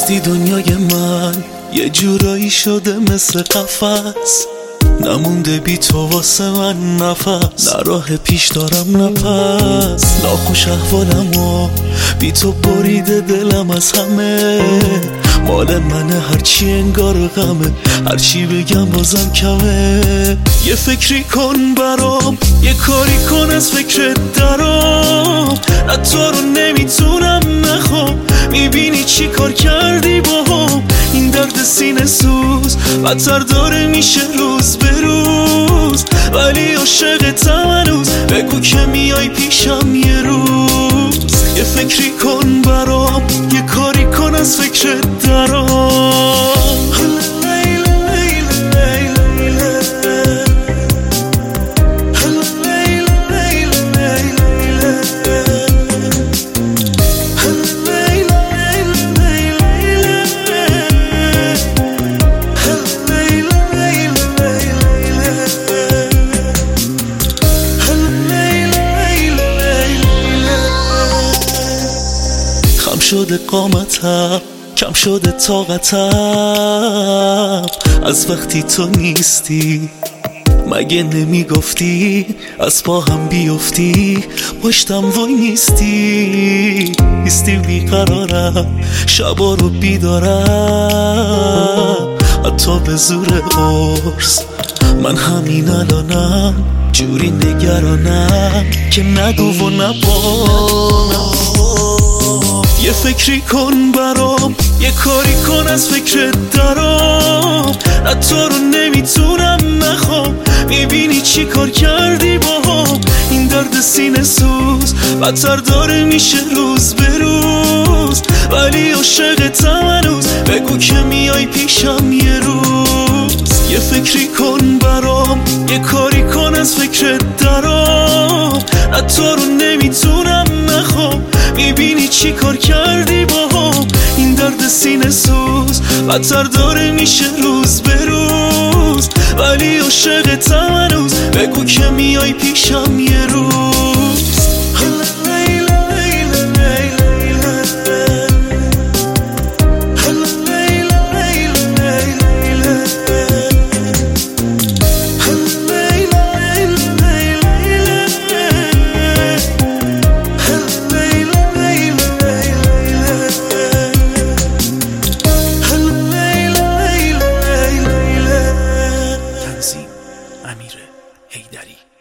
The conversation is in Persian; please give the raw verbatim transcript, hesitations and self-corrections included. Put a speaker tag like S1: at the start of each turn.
S1: رفتی دنیای من یه جورایی شده مثل قفس، نمونده بی تو واسه من نفس، نه راه پیش دارم نفس. ناخوش احوالم و بی تو بریده دلم از همه، مال منه هرچی انگار غمه، هرچی بگم بازم کمه. یه فکری کن برام، یه کاری کن از فکرت درام، نه تو رو نمیتونم نخوام. میبینی چی کار کردی باهم، این درد سینه سوز بدتر داره میشه روز به روز، ولی عاشقتم هنوز، بگو که میای پیشم یه روز. یه فکری کن برام، یه کاری کن از فکرت درام. کم شده قامتم، کم شده طاقتم، از وقتی تو نیستی. مگه نمیگفتی از پا هم بیفتی، پشتم وای نیستی. نیستی بیقرارم، شبا رو بیدارم، حتی به زور قرص. من همین الانم جوری نگرانم که نگو و نبانم. یه فکری کن برام، یه کاری کن از فکرت درام، نه تو رو نمیتونم نخوام. میبینی چی کار کردی باهم، این درد سینه سوز بدتر داره میشه روز به روز، ولی عاشقتم هنوز، بگو که میای پیشم یه روز. یه فکری کن برام، یه کاری کن از فکرت درام، نه تو رو نمیتونم نخوام. میبینی چی کار کردی باهم، این درد سینه سوز بدتر داره میشه روز به روز، ولی عاشقتم هنوز، بگو که میای پیشم یه روز.
S2: امیر حیدری.